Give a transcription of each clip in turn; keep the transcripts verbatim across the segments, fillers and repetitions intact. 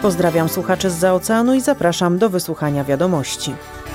Pozdrawiam słuchaczy zza oceanu i zapraszam do wysłuchania wiadomości.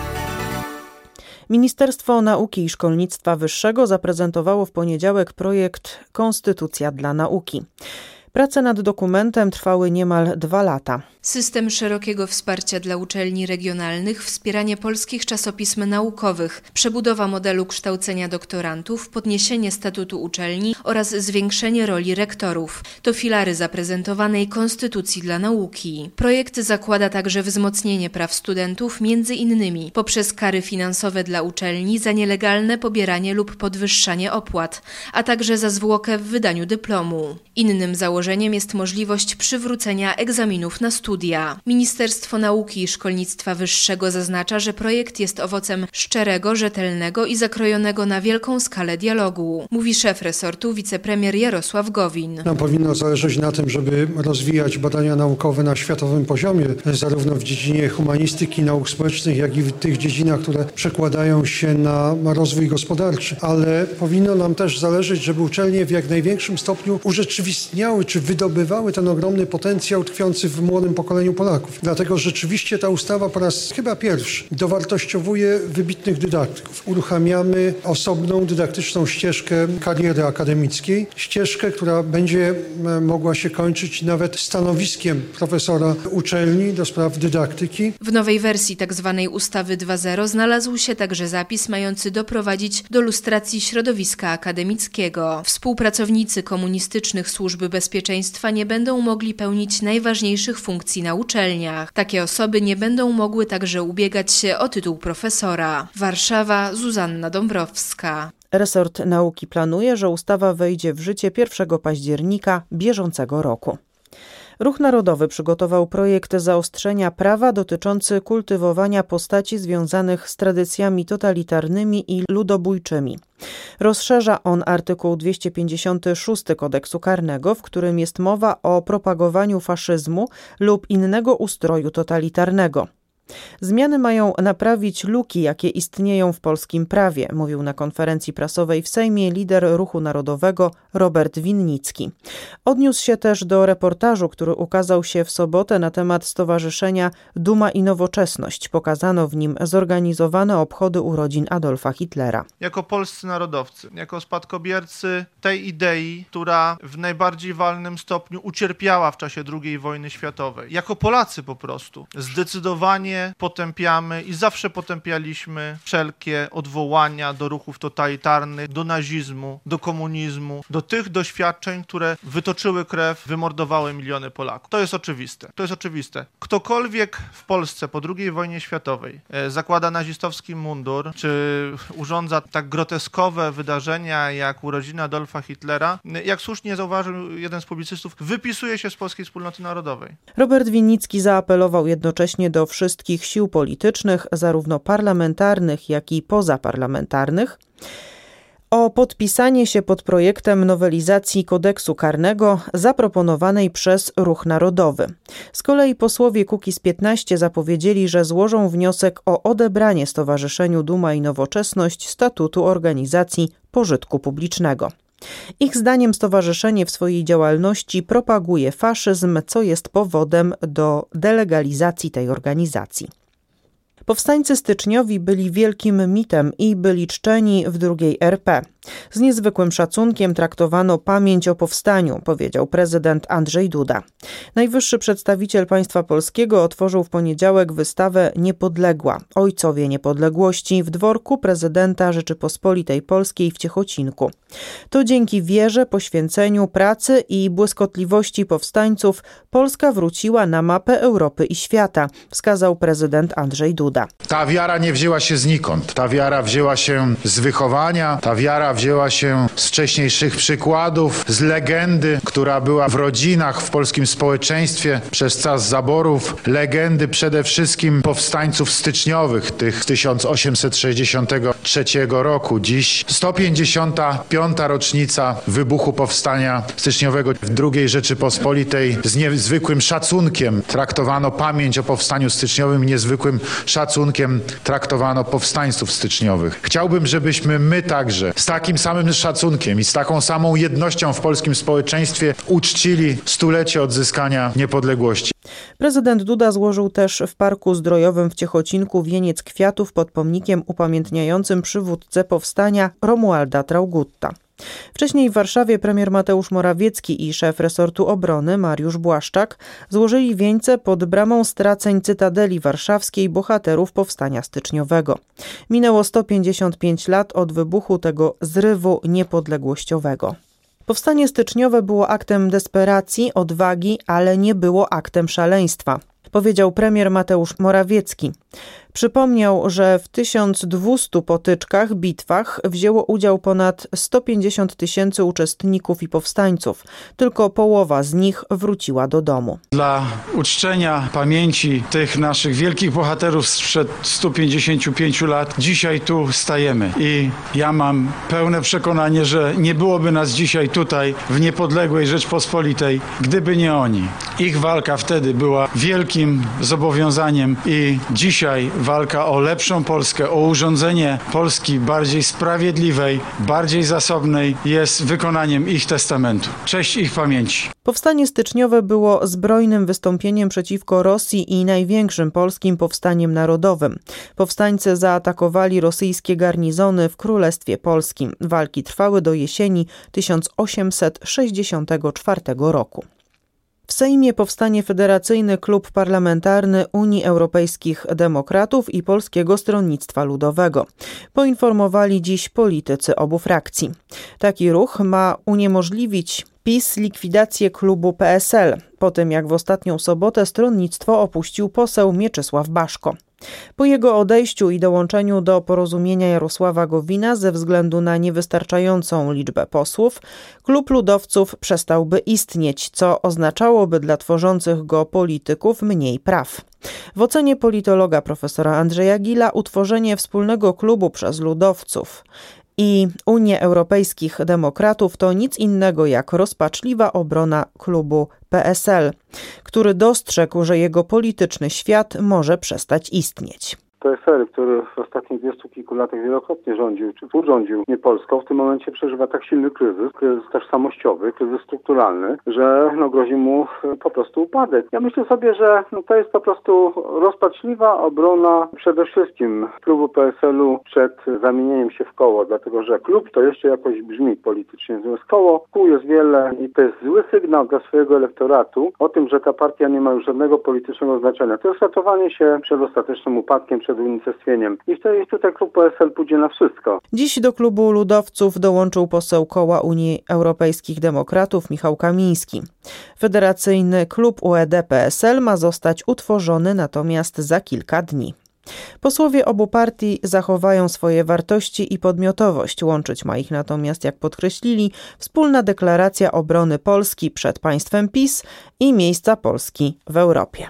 Ministerstwo Nauki i Szkolnictwa Wyższego zaprezentowało w poniedziałek projekt Konstytucja dla nauki. Prace nad dokumentem trwały niemal dwa lata. System szerokiego wsparcia dla uczelni regionalnych, wspieranie polskich czasopism naukowych, przebudowa modelu kształcenia doktorantów, podniesienie statutu uczelni oraz zwiększenie roli rektorów. To filary zaprezentowanej Konstytucji dla nauki. Projekt zakłada także wzmocnienie praw studentów, między innymi poprzez kary finansowe dla uczelni za nielegalne pobieranie lub podwyższanie opłat, a także za zwłokę w wydaniu dyplomu. Innym założeniem jest możliwość przywrócenia egzaminów na studia. Ministerstwo Nauki i Szkolnictwa Wyższego zaznacza, że projekt jest owocem szczerego, rzetelnego i zakrojonego na wielką skalę dialogu, mówi szef resortu wicepremier Jarosław Gowin. Nam powinno zależeć na tym, żeby rozwijać badania naukowe na światowym poziomie, zarówno w dziedzinie humanistyki, nauk społecznych, jak i w tych dziedzinach, które przekładają się na rozwój gospodarczy. Ale powinno nam też zależeć, żeby uczelnie w jak największym stopniu urzeczywistniały czy wydobywały ten ogromny potencjał tkwiący w młodym pokoleniu Polaków. Dlatego rzeczywiście ta ustawa po raz chyba pierwszy dowartościowuje wybitnych dydaktyków. Uruchamiamy osobną dydaktyczną ścieżkę kariery akademickiej. Ścieżkę, która będzie mogła się kończyć nawet stanowiskiem profesora uczelni do spraw dydaktyki. W nowej wersji tzw. ustawy dwa zero znalazł się także zapis mający doprowadzić do lustracji środowiska akademickiego. Współpracownicy komunistycznych służb bezpieczeństwa nie będą mogli pełnić najważniejszych funkcji na uczelniach. Takie osoby nie będą mogły także ubiegać się o tytuł profesora. Warszawa, Zuzanna Dąbrowska. Resort Nauki planuje, że ustawa wejdzie w życie pierwszego października bieżącego roku. Ruch Narodowy przygotował projekt zaostrzenia prawa dotyczący kultywowania postaci związanych z tradycjami totalitarnymi i ludobójczymi. Rozszerza on artykuł dwieście pięćdziesiąty szósty Kodeksu Karnego, w którym jest mowa o propagowaniu faszyzmu lub innego ustroju totalitarnego. Zmiany mają naprawić luki, jakie istnieją w polskim prawie, mówił na konferencji prasowej w Sejmie lider Ruchu Narodowego Robert Winnicki. Odniósł się też do reportażu, który ukazał się w sobotę na temat Stowarzyszenia Duma i Nowoczesność. Pokazano w nim zorganizowane obchody urodzin Adolfa Hitlera. Jako polscy narodowcy, jako spadkobiercy tej idei, która w najbardziej walnym stopniu ucierpiała w czasie drugiej wojny światowej, jako Polacy po prostu, zdecydowanie potępiamy i zawsze potępialiśmy wszelkie odwołania do ruchów totalitarnych, do nazizmu, do komunizmu, do tych doświadczeń, które wytoczyły krew, wymordowały miliony Polaków. To jest oczywiste. To jest oczywiste. Ktokolwiek w Polsce po drugiej wojnie światowej e, zakłada nazistowski mundur, czy urządza tak groteskowe wydarzenia jak urodziny Adolfa Hitlera, jak słusznie zauważył jeden z publicystów, wypisuje się z polskiej wspólnoty narodowej. Robert Winnicki zaapelował jednocześnie do wszystkich sił politycznych, zarówno parlamentarnych, jak i pozaparlamentarnych, o podpisanie się pod projektem nowelizacji kodeksu karnego zaproponowanej przez Ruch Narodowy. Z kolei posłowie Kukiz piętnaście zapowiedzieli, że złożą wniosek o odebranie Stowarzyszeniu Duma i Nowoczesność statutu organizacji pożytku publicznego. Ich zdaniem stowarzyszenie w swojej działalności propaguje faszyzm, co jest powodem do delegalizacji tej organizacji. Powstańcy styczniowi byli wielkim mitem i byli czczeni w drugiej R P. Z niezwykłym szacunkiem traktowano pamięć o powstaniu, powiedział prezydent Andrzej Duda. Najwyższy przedstawiciel państwa polskiego otworzył w poniedziałek wystawę Niepodległa – Ojcowie Niepodległości w dworku prezydenta Rzeczypospolitej Polskiej w Ciechocinku. To dzięki wierze, poświęceniu, pracy i błyskotliwości powstańców Polska wróciła na mapę Europy i świata, wskazał prezydent Andrzej Duda. Ta wiara nie wzięła się znikąd. Ta wiara wzięła się z wychowania, ta wiara wzięła się z wcześniejszych przykładów, z legendy, która była w rodzinach, w polskim społeczeństwie przez czas zaborów. Legendy przede wszystkim powstańców styczniowych, tych z tysiąc osiemset sześćdziesiątego trzeciego roku. Dziś sto pięćdziesiąta piąta rocznica wybuchu powstania styczniowego w drugiej Rzeczypospolitej. Z niezwykłym szacunkiem traktowano pamięć o powstaniu styczniowym, niezwykłym szacunkiem traktowano powstańców styczniowych. Chciałbym, żebyśmy my także z takim takim samym szacunkiem i z taką samą jednością w polskim społeczeństwie uczcili stulecie odzyskania niepodległości. Prezydent Duda złożył też w Parku Zdrojowym w Ciechocinku wieniec kwiatów pod pomnikiem upamiętniającym przywódcę powstania Romualda Traugutta. Wcześniej w Warszawie premier Mateusz Morawiecki i szef resortu obrony Mariusz Błaszczak złożyli wieńce pod bramą straceń Cytadeli Warszawskiej bohaterów powstania styczniowego. Minęło sto pięćdziesiąt pięć lat od wybuchu tego zrywu niepodległościowego. Powstanie styczniowe było aktem desperacji, odwagi, ale nie było aktem szaleństwa, powiedział premier Mateusz Morawiecki. Przypomniał, że w tysiąc dwustu potyczkach, bitwach wzięło udział ponad sto pięćdziesiąt tysięcy uczestników i powstańców. Tylko połowa z nich wróciła do domu. Dla uczczenia pamięci tych naszych wielkich bohaterów sprzed stu pięćdziesięciu pięciu lat dzisiaj tu stajemy. I ja mam pełne przekonanie, że nie byłoby nas dzisiaj tutaj w niepodległej Rzeczpospolitej, gdyby nie oni. Ich walka wtedy była wielkim zobowiązaniem i dzisiaj walka o lepszą Polskę, o urządzenie Polski bardziej sprawiedliwej, bardziej zasobnej jest wykonaniem ich testamentu. Cześć ich pamięci. Powstanie styczniowe było zbrojnym wystąpieniem przeciwko Rosji i największym polskim powstaniem narodowym. Powstańcy zaatakowali rosyjskie garnizony w Królestwie Polskim. Walki trwały do jesieni tysiąc osiemset sześćdziesiątego czwartego roku. W Sejmie powstanie Federacyjny Klub Parlamentarny Unii Europejskich Demokratów i Polskiego Stronnictwa Ludowego. Poinformowali dziś politycy obu frakcji. Taki ruch ma uniemożliwić PiS likwidację klubu P S L, po tym jak w ostatnią sobotę stronnictwo opuścił poseł Mieczysław Baszko. Po jego odejściu i dołączeniu do porozumienia Jarosława Gowina ze względu na niewystarczającą liczbę posłów, klub ludowców przestałby istnieć, co oznaczałoby dla tworzących go polityków mniej praw. W ocenie politologa profesora Andrzeja Gila utworzenie wspólnego klubu przez ludowców i Unię Europejskich Demokratów to nic innego jak rozpaczliwa obrona klubu P S L, który dostrzegł, że jego polityczny świat może przestać istnieć. P S L, który w ostatnich dwudziestu kilku latach wielokrotnie rządził, czy urządził nie Polską, w tym momencie przeżywa tak silny kryzys, kryzys tożsamościowy, kryzys strukturalny, że no, grozi mu po prostu upadek. Ja myślę sobie, że no, to jest po prostu rozpaczliwa obrona przede wszystkim klubu P S L-u przed zamienieniem się w koło, dlatego że klub to jeszcze jakoś brzmi politycznie, natomiast koło, kół jest wiele i to jest zły sygnał dla swojego elektoratu o tym, że ta partia nie ma już żadnego politycznego znaczenia. To jest ratowanie się przed ostatecznym upadkiem, przed unicestwieniem. I wtedy tutaj klub P S L pójdzie na wszystko. Dziś do klubu ludowców dołączył poseł koła Unii Europejskich Demokratów Michał Kamiński. Federacyjny klub U E D P S L ma zostać utworzony natomiast za kilka dni. Posłowie obu partii zachowają swoje wartości i podmiotowość. Łączyć ma ich natomiast, jak podkreślili, wspólna deklaracja obrony Polski przed państwem PiS i miejsca Polski w Europie.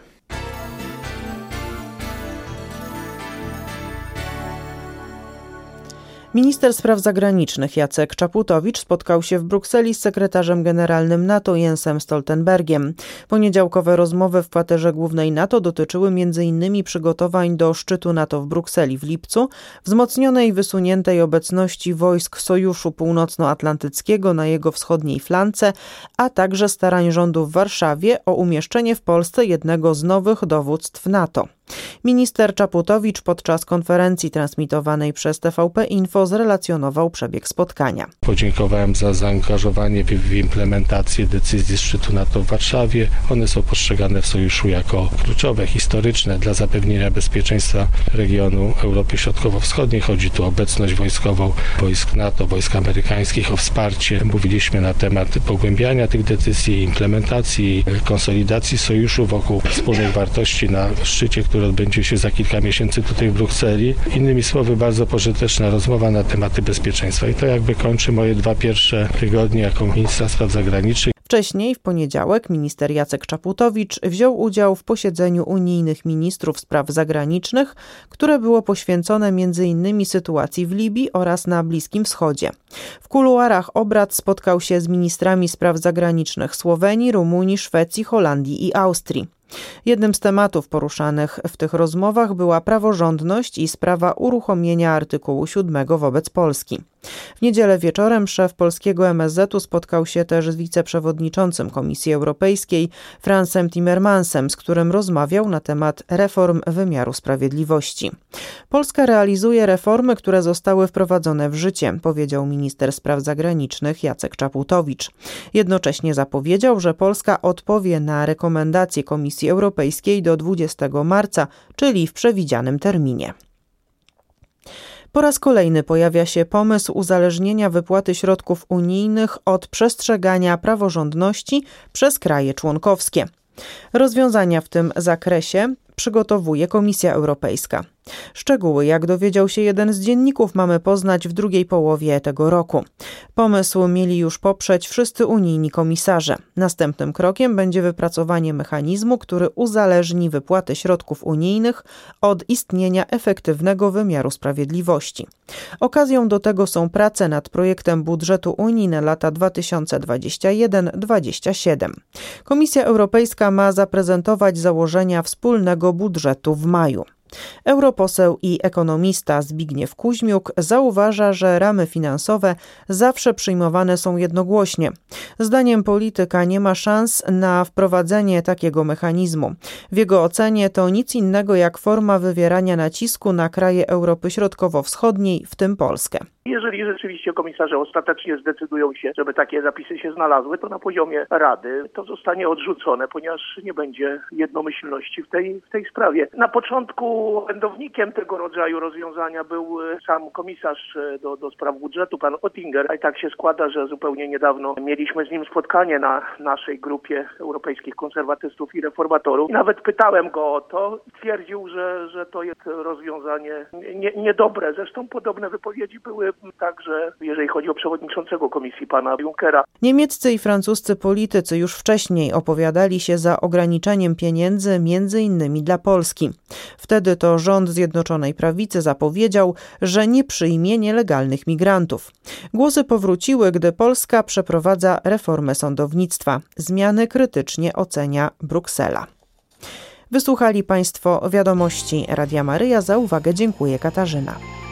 Minister spraw zagranicznych Jacek Czaputowicz spotkał się w Brukseli z sekretarzem generalnym NATO Jensem Stoltenbergiem. Poniedziałkowe rozmowy w kwaterze głównej NATO dotyczyły między innymi przygotowań do szczytu NATO w Brukseli w lipcu, wzmocnionej wysuniętej obecności wojsk Sojuszu Północnoatlantyckiego na jego wschodniej flance, a także starań rządu w Warszawie o umieszczenie w Polsce jednego z nowych dowództw NATO. Minister Czaputowicz podczas konferencji transmitowanej przez T V P Info zrelacjonował przebieg spotkania. Podziękowałem za zaangażowanie w, w implementację decyzji szczytu NATO w Warszawie. One są postrzegane w Sojuszu jako kluczowe, historyczne dla zapewnienia bezpieczeństwa regionu Europy Środkowo-Wschodniej. Chodzi tu o obecność wojskową wojsk NATO, wojsk amerykańskich, o wsparcie. Mówiliśmy na temat pogłębiania tych decyzji, implementacji, konsolidacji Sojuszu wokół wspólnych wartości na szczycie, który odbędzie się za kilka miesięcy tutaj w Brukseli. Innymi słowy, bardzo pożyteczna rozmowa na tematy bezpieczeństwa. I to jakby kończy moje dwa pierwsze tygodnie jako ministra spraw zagranicznych. Wcześniej, w poniedziałek, minister Jacek Czaputowicz wziął udział w posiedzeniu unijnych ministrów spraw zagranicznych, które było poświęcone między innymi sytuacji w Libii oraz na Bliskim Wschodzie. W kuluarach obrad spotkał się z ministrami spraw zagranicznych Słowenii, Rumunii, Szwecji, Holandii i Austrii. Jednym z tematów poruszanych w tych rozmowach była praworządność i sprawa uruchomienia artykułu siódmego wobec Polski. W niedzielę wieczorem szef polskiego M S Z u spotkał się też z wiceprzewodniczącym Komisji Europejskiej Fransem Timmermansem, z którym rozmawiał na temat reform wymiaru sprawiedliwości. Polska realizuje reformy, które zostały wprowadzone w życie, powiedział minister spraw zagranicznych Jacek Czaputowicz. Jednocześnie zapowiedział, że Polska odpowie na rekomendacje Komisji Europejskiej do dwudziestego marca, czyli w przewidzianym terminie. Po raz kolejny pojawia się pomysł uzależnienia wypłaty środków unijnych od przestrzegania praworządności przez kraje członkowskie. Rozwiązania w tym zakresie przygotowuje Komisja Europejska. Szczegóły, jak dowiedział się jeden z dzienników, mamy poznać w drugiej połowie tego roku. Pomysł mieli już poprzeć wszyscy unijni komisarze. Następnym krokiem będzie wypracowanie mechanizmu, który uzależni wypłaty środków unijnych od istnienia efektywnego wymiaru sprawiedliwości. Okazją do tego są prace nad projektem budżetu Unii na lata dwa tysiące dwudziesty pierwszy do dwa tysiące dwudziestego siódmego. Komisja Europejska ma zaprezentować założenia wspólnego budżetu w maju. Europoseł i ekonomista Zbigniew Kuźmiuk zauważa, że ramy finansowe zawsze przyjmowane są jednogłośnie. Zdaniem polityka nie ma szans na wprowadzenie takiego mechanizmu. W jego ocenie to nic innego jak forma wywierania nacisku na kraje Europy Środkowo-Wschodniej, w tym Polskę. Jeżeli rzeczywiście komisarze ostatecznie zdecydują się, żeby takie zapisy się znalazły, to na poziomie Rady to zostanie odrzucone, ponieważ nie będzie jednomyślności w tej, w tej sprawie. Na początku orędownikiem tego rodzaju rozwiązania był sam komisarz do, do spraw budżetu, pan Oettinger. A i tak się składa, że zupełnie niedawno mieliśmy z nim spotkanie na naszej grupie europejskich konserwatystów i reformatorów. I nawet pytałem go o to. Twierdził, że, że to jest rozwiązanie nie, niedobre. Zresztą podobne wypowiedzi były także, jeżeli chodzi o przewodniczącego komisji, pana Junckera. Niemieccy i francuscy politycy już wcześniej opowiadali się za ograniczeniem pieniędzy między innymi dla Polski. Wtedy to rząd Zjednoczonej Prawicy zapowiedział, że nie przyjmie nielegalnych migrantów. Głosy powróciły, gdy Polska przeprowadza reformę sądownictwa. Zmiany krytycznie ocenia Bruksela. Wysłuchali Państwo wiadomości Radia Maryja. Za uwagę dziękuję Katarzyna.